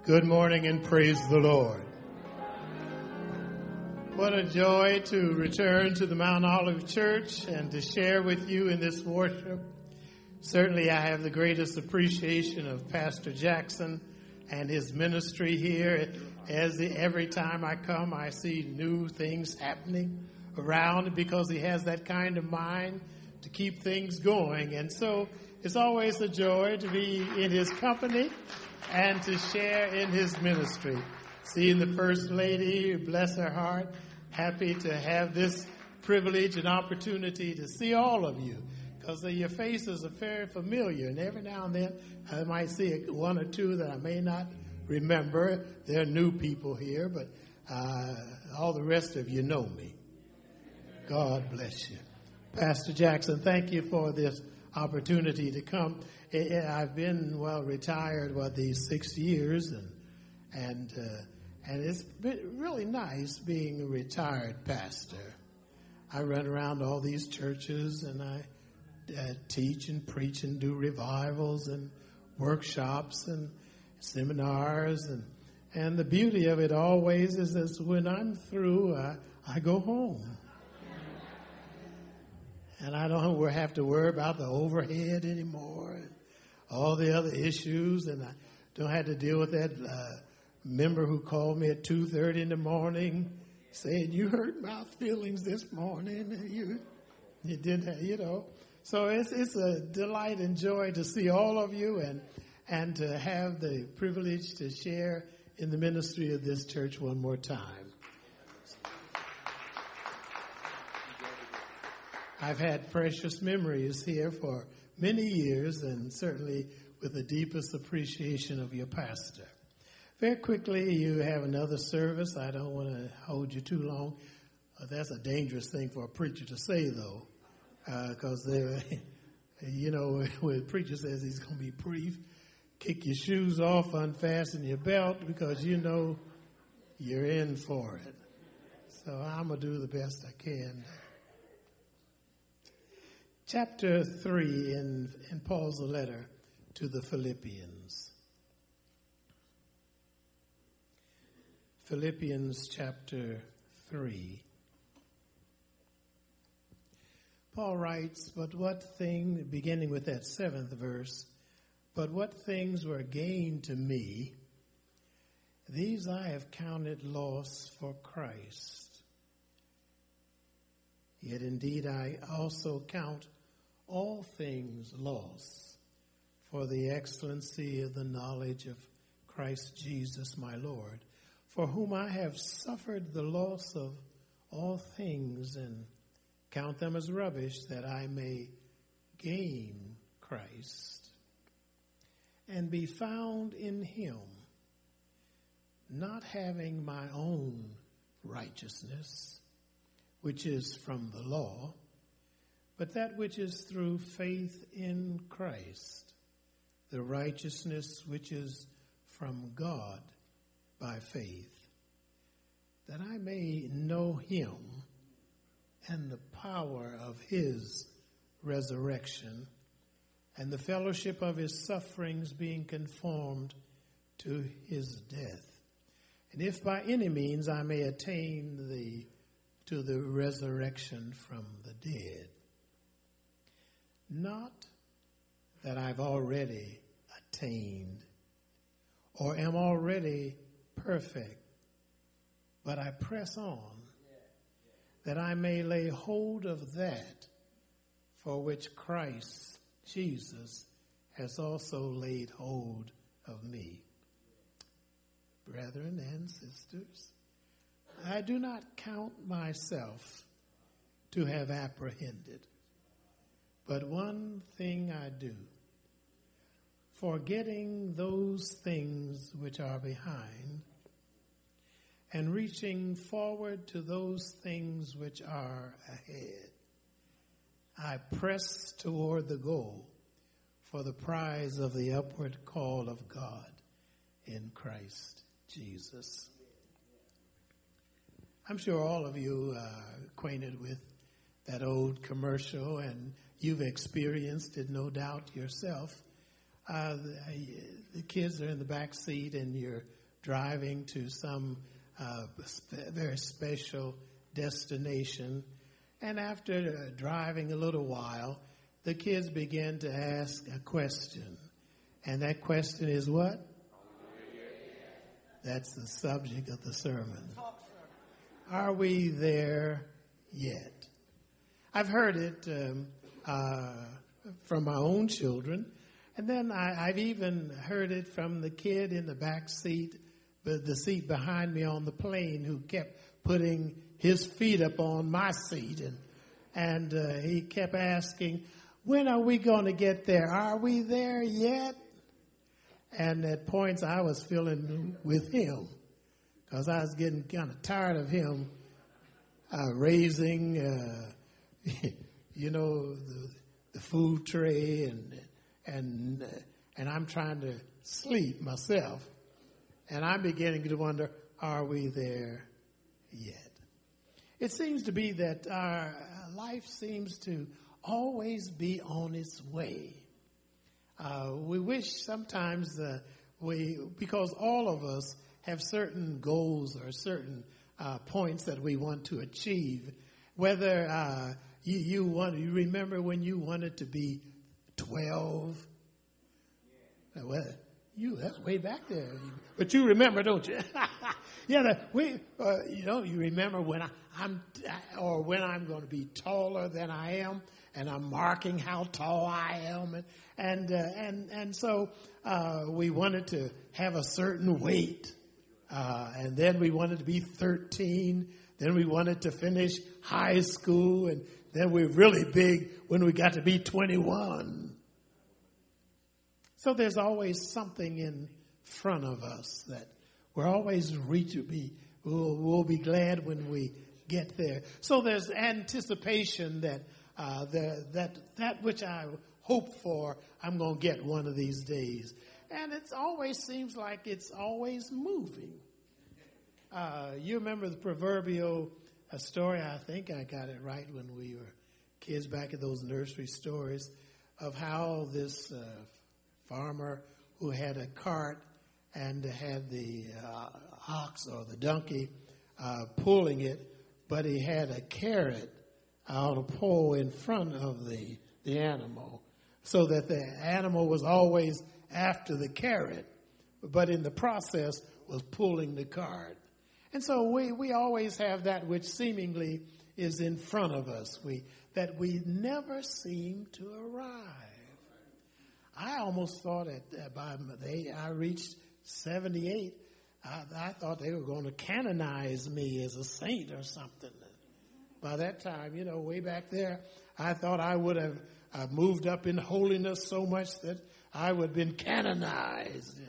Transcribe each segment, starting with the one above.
Good morning and praise the Lord. What a joy to return to the Mount Olive Church and to share with you in this worship. Certainly I have the greatest appreciation of Pastor Jackson and his ministry here. Every time I come, I see new things happening around because he has that kind of mind to keep things going. And so it's always a joy to be in his company and to share in his ministry. Seeing the First Lady, bless her heart, happy to have this privilege and opportunity to see all of you, because your faces are very familiar, and every now and then I might see one or two that I may not remember. There are new people here, but all the rest of you know me. God bless you. Pastor Jackson, thank you for this opportunity to come. I've been retired these 6 years, and it's been really nice being a retired pastor. I run around all these churches and I teach and preach and do revivals and workshops and seminars, and the beauty of it always is that when I'm through, I go home. And I don't have to worry about the overhead anymore and all the other issues. And I don't have to deal with that member who called me at 2:30 in the morning saying, "You hurt my feelings this morning." You didn't, So it's a delight and joy to see all of you and to have the privilege to share in the ministry of this church one more time. I've had precious memories here for many years, and certainly with the deepest appreciation of your pastor. Very quickly, you have another service. I don't want to hold you too long. That's a dangerous thing for a preacher to say, though, because when a preacher says he's going to be brief, kick your shoes off, unfasten your belt, because you're in for it. So I'm going to do the best I can. Chapter 3 in Paul's letter to the Philippians. Philippians chapter 3. Paul writes, beginning with that 7th verse, "But what things were gained to me, these I have counted loss for Christ. Yet indeed I also count all things loss for the excellency of the knowledge of Christ Jesus my Lord, for whom I have suffered the loss of all things and count them as rubbish, that I may gain Christ and be found in him, not having my own righteousness, which is from the law, but that which is through faith in Christ, the righteousness which is from God by faith, that I may know him and the power of his resurrection and the fellowship of his sufferings, being conformed to his death. And if by any means I may attain to the resurrection from the dead. Not that I've already attained or am already perfect, but I press on, that I may lay hold of that for which Christ Jesus has also laid hold of me. Brethren and sisters, I do not count myself to have apprehended, but one thing I do, forgetting those things which are behind, and reaching forward to those things which are ahead, I press toward the goal for the prize of the upward call of God in Christ Jesus. I'm sure all of you are acquainted with that old commercial, and you've experienced it, no doubt, yourself. The kids are in the back seat, and you're driving to some very special destination. And after driving a little while, the kids began to ask a question. And that question is what? That's the subject of the sermon. Are we there yet? I've heard it from my own children. And then I've even heard it from the kid in the back seat, the seat behind me on the plane, who kept putting his feet up on my seat. And he kept asking, when are we going to get there? Are we there yet? And at points I was feeling with him, because I was getting kind of tired of him raising, the food tray, and I'm trying to sleep myself. And I'm beginning to wonder, are we there yet? It seems to be that our life seems to always be on its way. We wish sometimes because all of us have certain goals or certain points that we want to achieve. Whether you remember when you wanted to be 12? Well, that's way back there. But you remember, don't you? You remember when I'm going to be taller than I am, and I'm marking how tall I am, and so we wanted to have a certain weight, and then we wanted to be 13. Then we wanted to finish high school, and then we're really big when we got to be 21. So there's always something in front of us that we're always we'll be glad when we get there. So there's anticipation that that which I hope for, I'm going to get one of these days. And it always seems like it's always moving. You remember the proverbial story, I think I got it right when we were kids back at those nursery stories, of how this farmer who had a cart and had the ox or the donkey pulling it, but he had a carrot on a pole in front of the animal, so that the animal was always after the carrot, but in the process was pulling the cart. And so we always have that which seemingly is in front of us, that we never seem to arrive. I almost thought by the age I reached 78, I thought they were going to canonize me as a saint or something. By that time, way back there, I thought I would have moved up in holiness so much that I would have been canonized.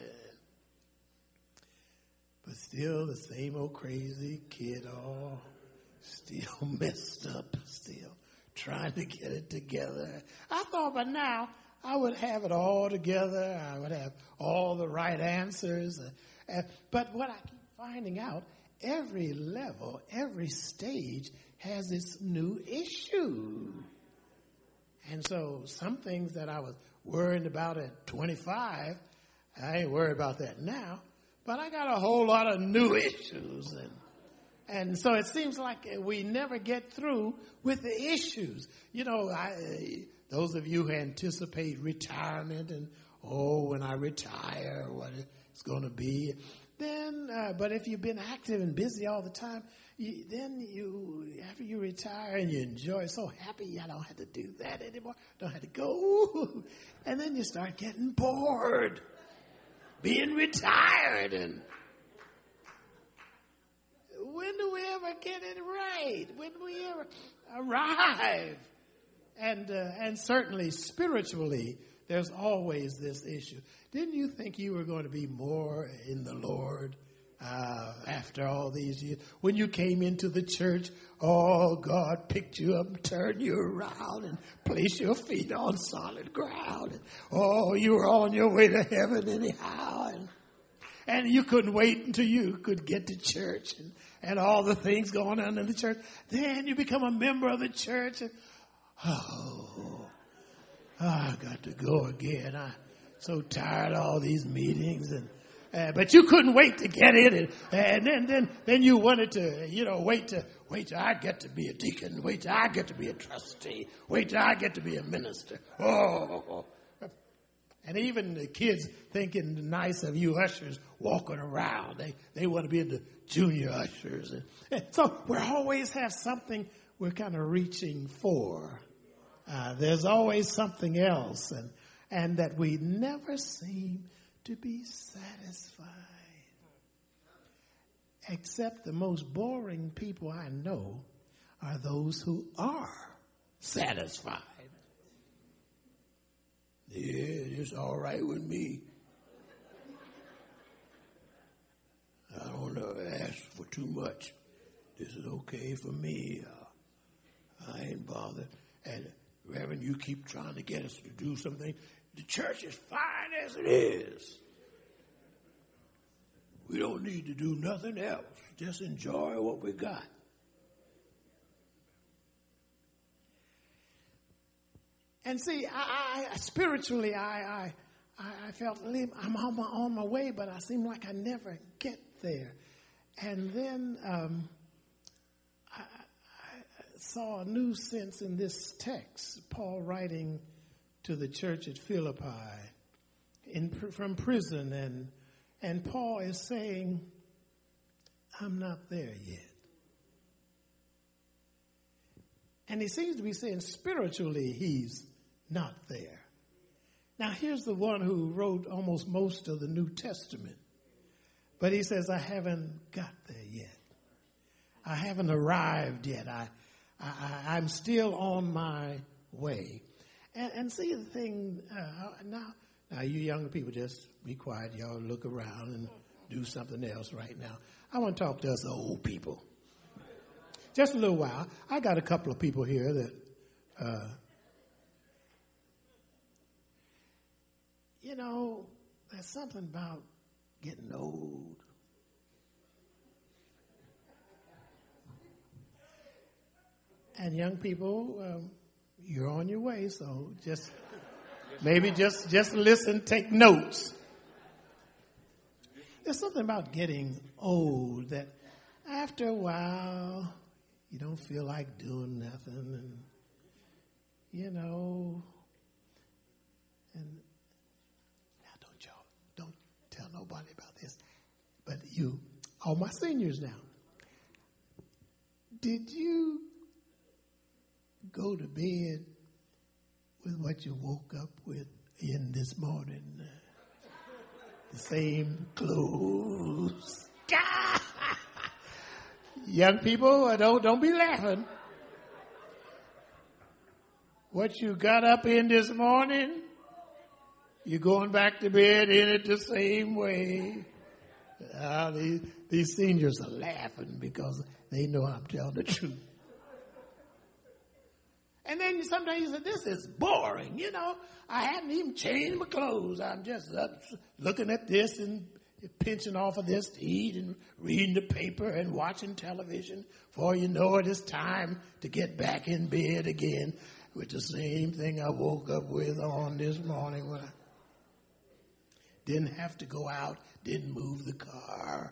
But still the same old crazy kid, still messed up, still trying to get it together. I thought by now I would have it all together. I would have all the right answers. But what I keep finding out, every level, every stage has its new issue. And so some things that I was worried about at 25, I ain't worried about that now. But I got a whole lot of new issues. And so it seems like we never get through with the issues. Those of you who anticipate retirement and, when I retire, what it's going to be. Then, but if you've been active and busy all the time, after you retire and you enjoy, so happy, I don't have to do that anymore. Don't have to go. And then you start getting bored, being retired. And when do we ever get it right? When do we ever arrive? And certainly spiritually, there's always this issue. Didn't you think you were going to be more in the Lord after all these years? When you came into the church, God picked you up, turned you around, and placed your feet on solid ground. And, you were on your way to heaven anyhow. And you couldn't wait until you could get to church and all the things going on in the church. Then you become a member of the church and, I got to go again. I'm so tired of all these meetings, and But you couldn't wait to get in, and then you wanted to, wait till I get to be a deacon, wait till I get to be a trustee, wait till I get to be a minister. Oh, and even the kids thinking nice of you ushers walking around. They want to be in the junior ushers, and so we always have something we're kind of reaching for. There's always something else, and that we never seem to be satisfied. Except the most boring people I know are those who are satisfied. Yeah, it's all right with me. I don't ask for too much. This is okay for me. I ain't bothered. And Reverend, you keep trying to get us to do something. The church is fine as it is. We don't need to do nothing else. Just enjoy what we got. And see, I spiritually, I felt I'm on my way, but I seem like I never get there. And then I saw a new sense in this text, Paul writing to the church at Philippi from prison, and Paul is saying, I'm not there yet. And he seems to be saying spiritually he's not there. Now here's the one who wrote almost most of the New Testament. But he says, I haven't got there yet. I haven't arrived yet. I'm still on my way. And see the thing, now you younger people, just be quiet. Y'all look around and do something else right now. I want to talk to us old people. Just a little while. I got a couple of people here that, there's something about getting old. And young people, you're on your way, so just listen, take notes. There's something about getting old that after a while, you don't feel like doing nothing, and now don't tell nobody about this, but all my seniors now, did you go to bed with what you woke up with in this morning? The same clothes. Young people, don't be laughing. What you got up in this morning, you're going back to bed in it the same way. These seniors are laughing because they know I'm telling the truth. And then sometimes you say, this is boring. I hadn't even changed my clothes. I'm just looking at this and pinching off of this to eat and reading the paper and watching television. Before you know it, it's time to get back in bed again with the same thing I woke up with on this morning when I didn't have to go out, didn't move the car.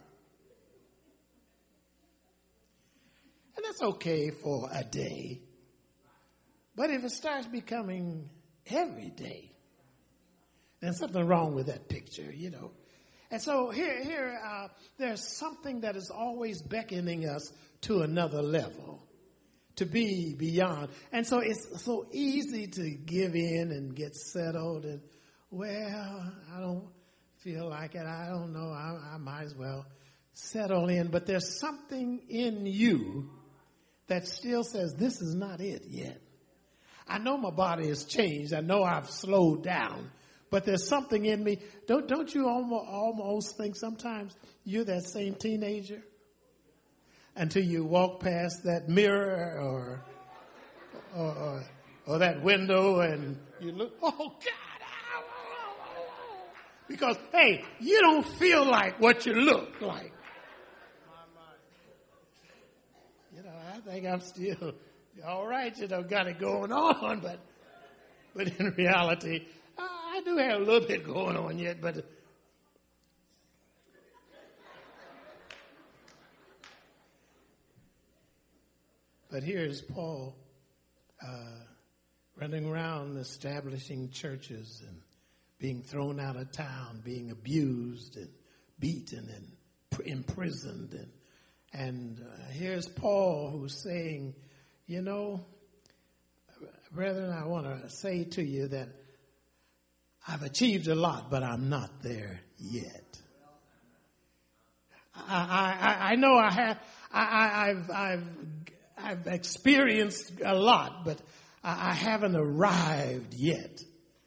And that's okay for a day. But if it starts becoming every day, there's something wrong with that picture, And so here, there's something that is always beckoning us to another level, to be beyond. And so it's so easy to give in and get settled and, I don't feel like it. I don't know. I might as well settle in. But there's something in you that still says, this is not it yet. I know my body has changed. I know I've slowed down. But there's something in me. Don't you almost think sometimes you're that same teenager until you walk past that mirror or that window and you look, oh God, because hey, you don't feel like what you look like. I think I'm still all right. Got it going on, but in reality, I do have a little bit going on yet, but But here's Paul running around establishing churches and being thrown out of town, being abused and beaten and imprisoned. And here's Paul who's saying, you know, brethren, I want to say to you that I've achieved a lot, but I'm not there yet. I know I have. I've experienced a lot, but I haven't arrived yet.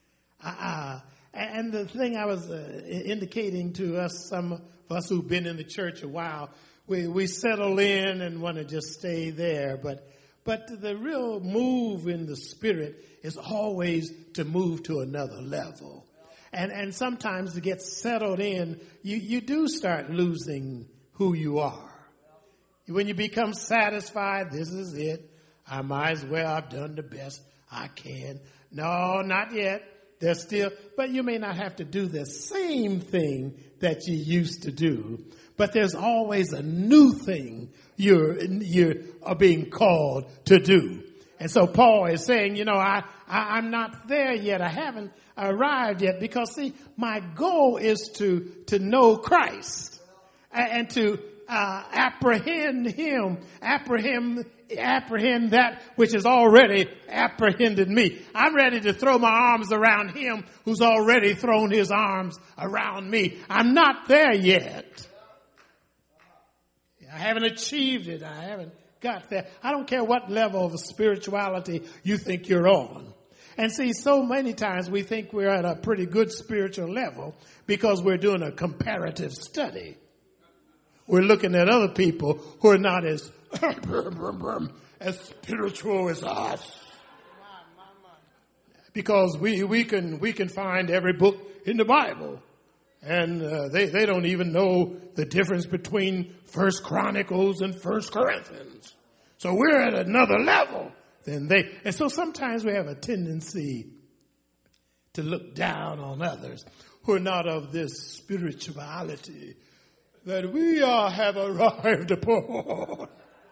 And the thing I was indicating to us, some of us who've been in the church a while, we settle in and want to just stay there. But the real move in the Spirit is always to move to another level. And sometimes to get settled in, you do start losing who you are. When you become satisfied, this is it. I might as well, I've done the best I can. No, not yet. There's still, but you may not have to do the same thing that you used to do. But there's always a new thing you are being called to do. And so Paul is saying, you know, I'm not there yet. I haven't arrived yet because, see, my goal is to know Christ and to apprehend him, apprehend that which has already apprehended me. I'm ready to throw my arms around him who's already thrown his arms around me. I'm not there yet. I haven't achieved it. I haven't got there. I don't care what level of spirituality you think you're on. And see, so many times we think we're at a pretty good spiritual level because we're doing a comparative study. We're looking at other people who are not as spiritual as us. Because we can find every book in the Bible. And they don't even know the difference between 1 Chronicles and 1 Corinthians. So we're at another level than they. And so sometimes we have a tendency to look down on others who are not of this spirituality that we have arrived upon.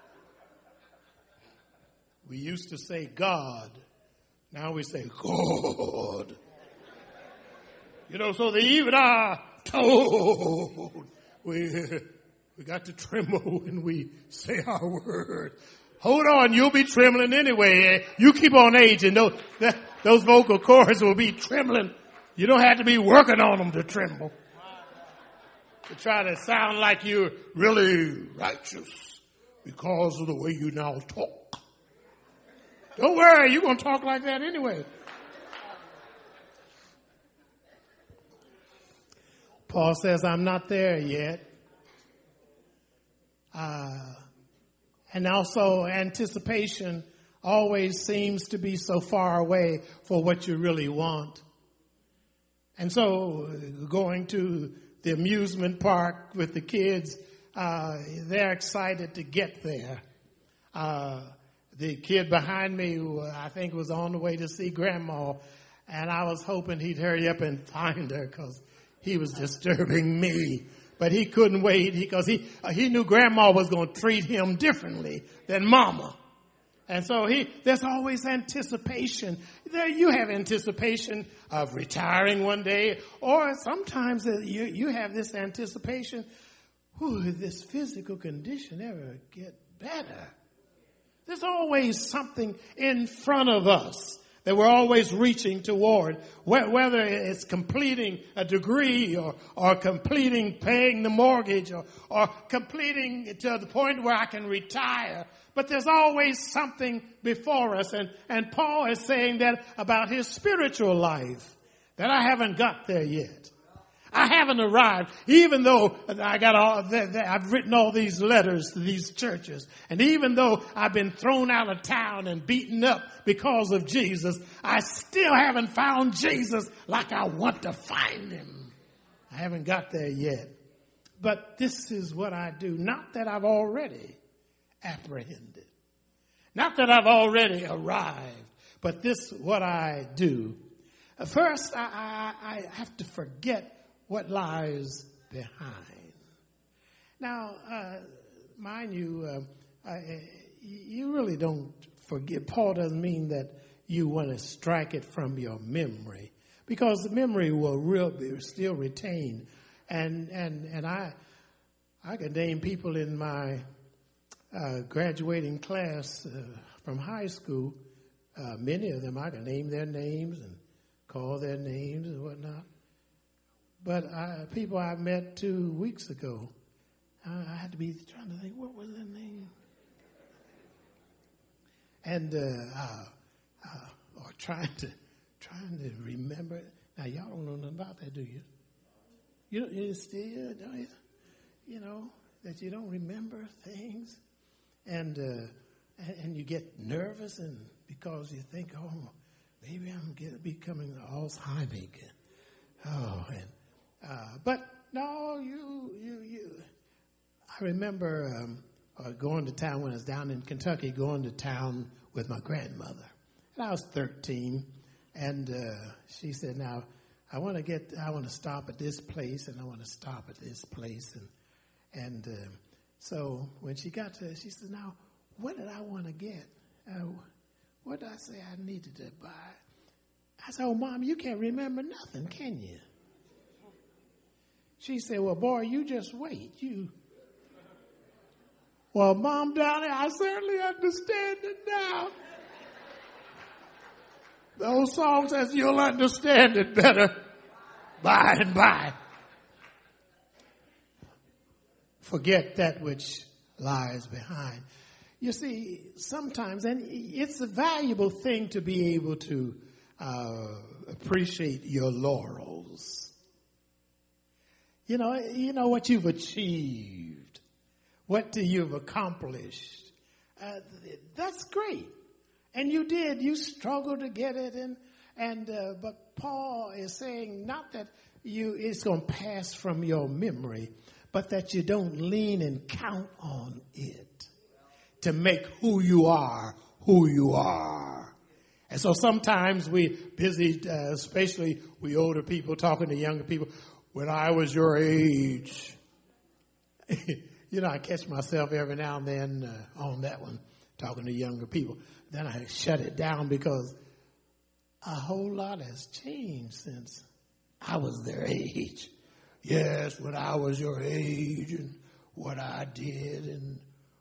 We used to say God. Now we say God. You know, so they even are told. We got to tremble when we say our word. Hold on, you'll be trembling anyway. You keep on aging. Those vocal cords will be trembling. You don't have to be working on them to tremble. To try to sound like you're really righteous because of the way you now talk. Don't worry, you're going to talk like that anyway. Paul says, I'm not there yet. And also anticipation always seems to be so far away for what you really want. And so going to the amusement park with the kids, they're excited to get there. The kid behind me, who I think was on the way to see Grandma, and I was hoping he'd hurry up and find her because he was disturbing me. But he couldn't wait because he knew Grandma was going to treat him differently than Mama. And so there's always anticipation. There you have anticipation of retiring one day, or sometimes you have this anticipation, will this physical condition ever get better? There's always something in front of us that we're always reaching toward, whether it's completing a degree or completing paying the mortgage or completing to the point where I can retire. But there's always something before us. And Paul is saying that about his spiritual life, that I haven't got there yet. I haven't arrived, even though I've written all these letters to these churches. And even though I've been thrown out of town and beaten up because of Jesus, I still haven't found Jesus like I want to find him. I haven't got there yet. But this is what I do. Not that I've already apprehended. Not that I've already arrived. But this is what I do. First, I have to forget what lies behind. Now, mind you, you really don't forget. Paul doesn't mean that you want to strike it from your memory, because the memory will still retain. And I could name people in my graduating class from high school. Many of them I can name their names and call their names and whatnot. But people I met 2 weeks ago, I had to be trying to think, what was their name? And or trying to remember. Now y'all don't know nothing about that, do you? You still, don't you? You know that you don't remember things, and you get nervous, and because you think, oh, maybe I'm becoming Alzheimer. Oh, but no, you. I remember going to town when I was down in Kentucky, going to town with my grandmother. And I was 13, and she said, now, I want to stop at this place, and I want to stop at this place. And so when she got to it, she said, now, what did I want to get? What did I say I needed to buy? I said, oh, Mom, you can't remember nothing, can you? She said, well, boy, you just wait. Well, Mom, darling, I certainly understand it now. The old song says you'll understand it better by and by. Forget that which lies behind. You see, sometimes, and it's a valuable thing to be able to appreciate your laurels. You know what you've achieved, what you've accomplished. That's great. And you did. You struggled to get it, but Paul is saying not that it's going to pass from your memory, but that you don't lean and count on it to make who you are. And so sometimes we busy, especially we older people talking to younger people. When I was your age, I catch myself every now and then on that one, talking to younger people. Then I shut it down because a whole lot has changed since I was their age. Yes, when I was your age and what I did and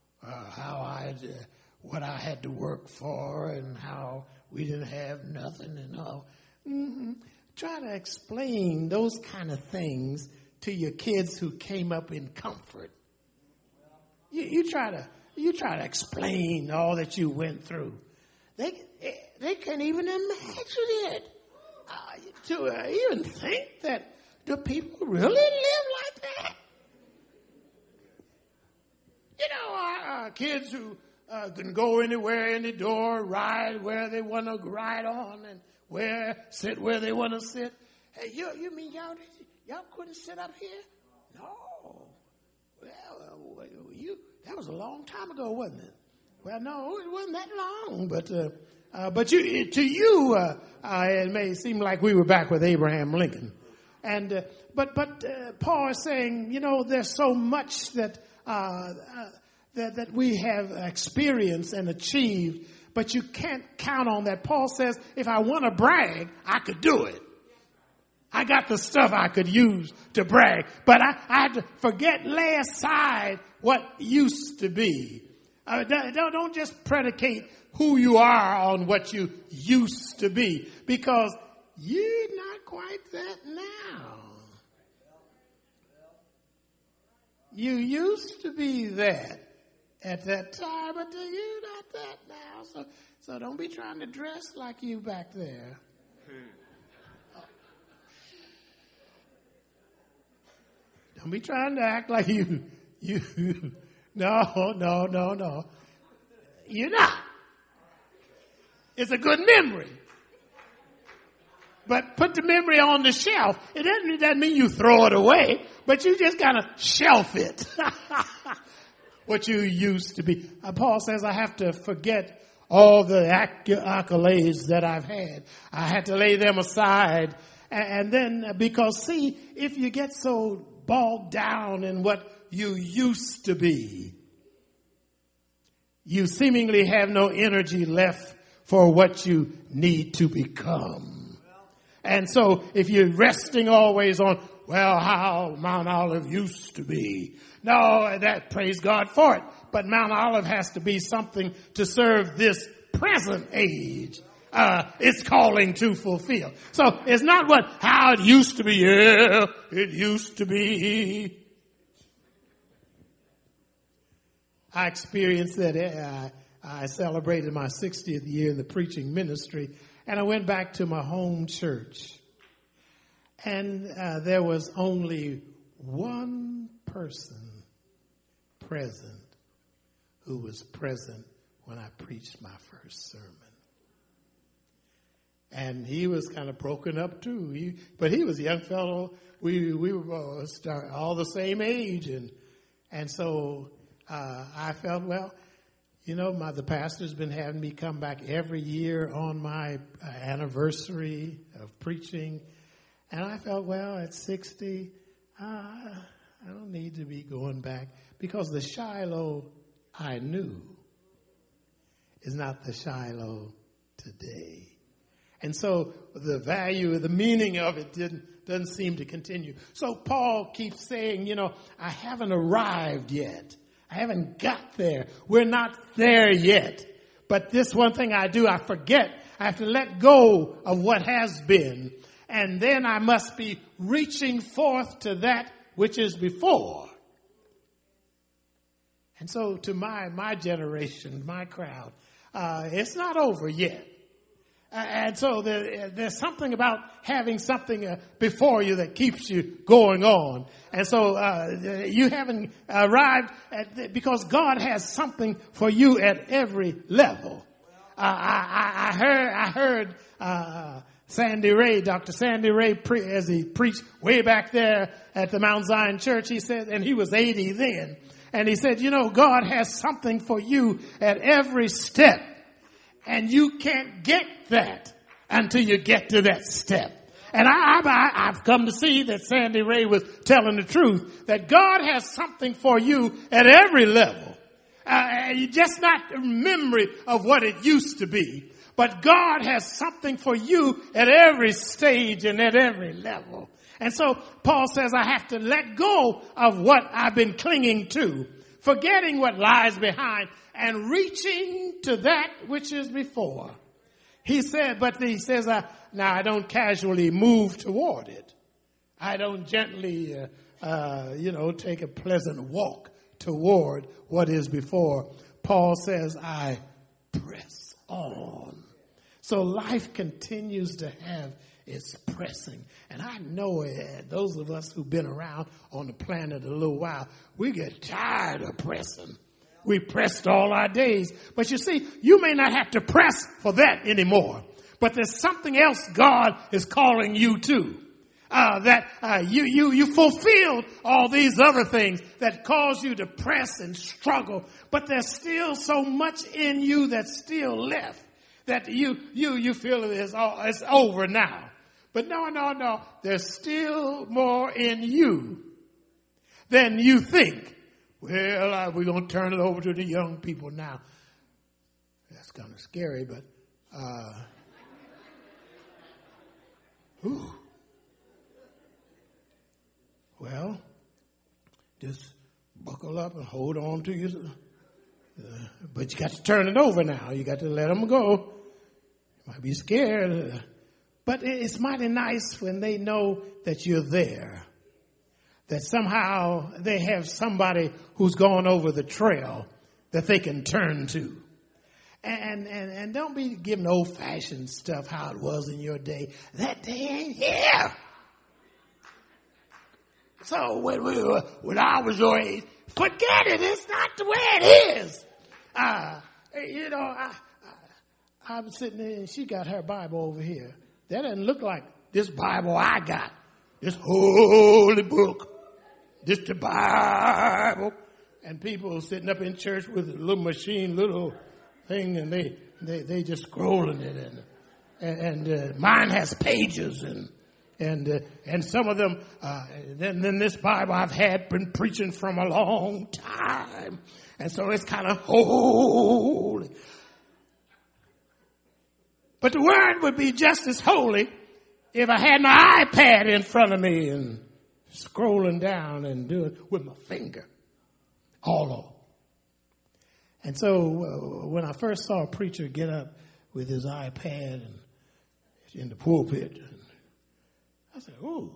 what I had to work for and how we didn't have nothing and all. Mm-hmm. Try to explain those kind of things to your kids who came up in comfort. You try to explain all that you went through. They can't even imagine it. To even think that do people really live like that? Our kids who can go anywhere, any door, ride where they want to ride on, and sit where they want to sit. Hey, you mean y'all couldn't sit up here? No. Well, that was a long time ago, wasn't it? Well, no, it wasn't that long, but to you, it may seem like we were back with Abraham Lincoln, but Paul is saying, there's so much that we have experienced and achieved, but you can't count on that. Paul says, if I want to brag, I could do it. I got the stuff I could use to brag, but I had to lay aside what used to be. Don't just predicate who you are on what you used to be, because you're not quite that now. You used to be that at that time, but you're not that now. So don't be trying to dress like you back there. Don't be trying to act like you. No. You're not. It's a good memory. But put the memory on the shelf. It doesn't mean you throw it away, but you just kind of shelf it. What you used to be. Paul says, I have to forget all the accolades that I've had. I had to lay them aside. And then, because see, if you get so bogged down in what you used to be, you seemingly have no energy left for what you need to become. And so if you're resting always on, well, how Mount Olive used to be. No, that, praise God for it. But Mount Olive has to be something to serve this present age. It's calling to fulfill. So it's not how it used to be. Yeah, it used to be. I experienced that. I celebrated my 60th year in the preaching ministry, and I went back to my home church. And there was only one person present who was present when I preached my first sermon. And he was kind of broken up too. But he was a young fellow. We were all the same age. And so I felt, well, the pastor's been having me come back every year on my anniversary of preaching. And I felt, well, at 60, I don't need to be going back, because the Shiloh I knew is not the Shiloh today. And so the value, the meaning of it doesn't seem to continue. So Paul keeps saying, I haven't arrived yet. I haven't got there. We're not there yet. But this one thing I do, I forget. I have to let go of what has been. And then I must be reaching forth to that which is before. And so to my generation, my crowd, it's not over yet. And so there's something about having something before you that keeps you going on. And so you haven't arrived because God has something for you at every level. I heard Sandy Ray, Dr. Sandy Ray, as he preached way back there at the Mount Zion Church, he said, and he was 80 then, and he said, God has something for you at every step, and you can't get that until you get to that step. And I've come to see that Sandy Ray was telling the truth, that God has something for you at every level. Just not a memory of what it used to be, but God has something for you at every stage and at every level. And so Paul says, I have to let go of what I've been clinging to, forgetting what lies behind and reaching to that which is before. He says, now I don't casually move toward it. I don't gently, take a pleasant walk toward what is before. Paul says, I press on. So life continues to have its pressing. And I know those of us who've been around on the planet a little while, we get tired of pressing. We pressed all our days. But you see, you may not have to press for that anymore. But there's something else God is calling you to. You fulfilled all these other things that cause you to press and struggle. But there's still so much in you that's still left that you feel it's over now. But no. There's still more in you than you think. Well, we're going to turn it over to the young people now. That's kind of scary, but well, just buckle up and hold on to your. But you got to turn it over now. You got to let them go. You might be scared, but it's mighty nice when they know that you're there. That somehow they have somebody who's gone over the trail that they can turn to. And don't be giving old-fashioned stuff how it was in your day. That day ain't here. So when I was your age, forget it. It's not the way it is. I'm sitting there and she got her Bible over here. That doesn't look like this Bible I got. This holy book. This the Bible. And people sitting up in church with a little machine, little thing, and they just scrolling it. And mine has pages and And some of them, then this Bible I've been preaching from a long time. And so it's kind of holy. But the word would be just as holy if I had my iPad in front of me and scrolling down and doing it with my finger all on. And so when I first saw a preacher get up with his iPad and in the pulpit, I said, "Ooh,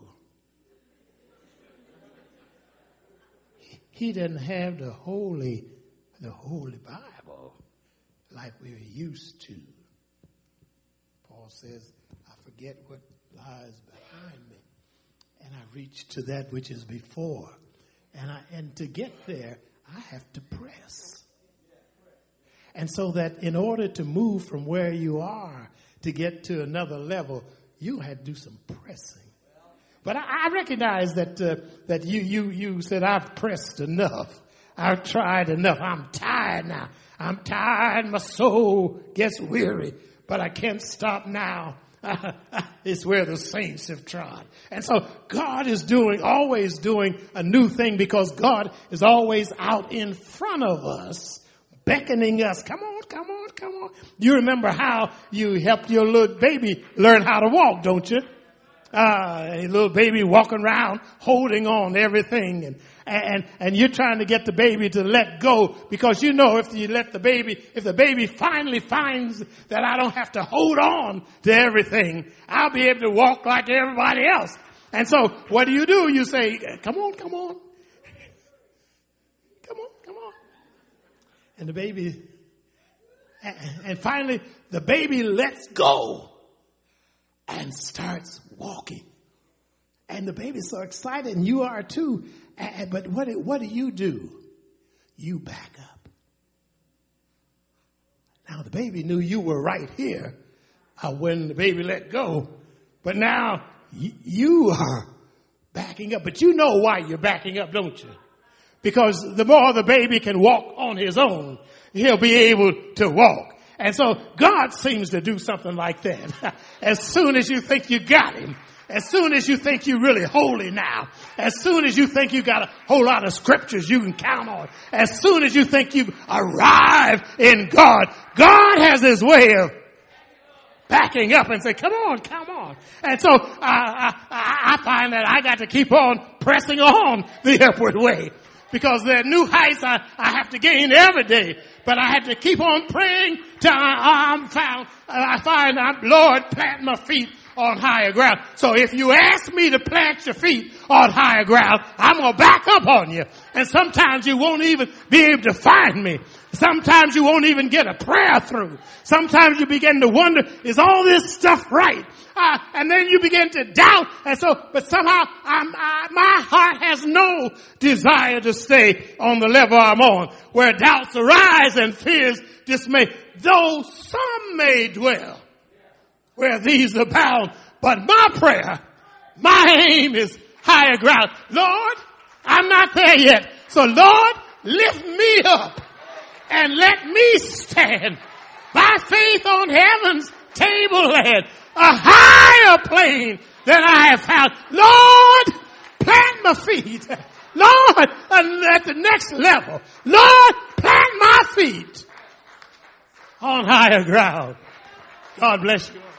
he didn't have the holy Bible like we're used to." Paul says, "I forget what lies behind me, and I reach to that which is before." And to get there, I have to press. And so that in order to move from where you are to get to another level, you had to do some pressing. But I recognize that you said, "I've pressed enough. I've tried enough. I'm tired now. I'm tired. My soul gets weary, but I can't stop now." It's where the saints have trod. And so God is always doing a new thing, because God is always out in front of us, beckoning us. Come on, come on, come on. You remember how you helped your little baby learn how to walk, don't you? A little baby walking around holding on to everything, and you're trying to get the baby to let go, because you know if the baby finally finds that I don't have to hold on to everything, I'll be able to walk like everybody else. And so what do? You say, "Come on, come on. Come on, come on." And the baby, and finally the baby lets go and starts walking. And the baby's so excited, and you are too. But what do? You back up. Now the baby knew you were right here when the baby let go. But now you are backing up. But you know why you're backing up, don't you? Because the more the baby can walk on his own, he'll be able to walk. And so God seems to do something like that. As soon as you think you got him, as soon as you think you're really holy now, as soon as you think you got a whole lot of scriptures you can count on, as soon as you think you've arrived in God, God has his way of backing up and say, "Come on, come on." And so I find that I got to keep on pressing on the upward way, because there are new heights I have to gain every day. But I had to keep on praying till I find I'm, "Lord, plant my feet on higher ground." So if you ask me to plant your feet on higher ground, I'm going to back up on you. And sometimes you won't even be able to find me. Sometimes you won't even get a prayer through. Sometimes you begin to wonder, is all this stuff right? And then you begin to doubt. And so, but somehow my heart has no desire to stay on the level I'm on, where doubts arise and fears dismay. Though some may dwell where these abound, but my prayer, my aim is higher ground. Lord, I'm not there yet. So Lord, lift me up and let me stand by faith on heaven's tableland, a higher plane than I have found. Lord, plant my feet. Lord, at the next level. Lord, plant my feet on higher ground. God bless you.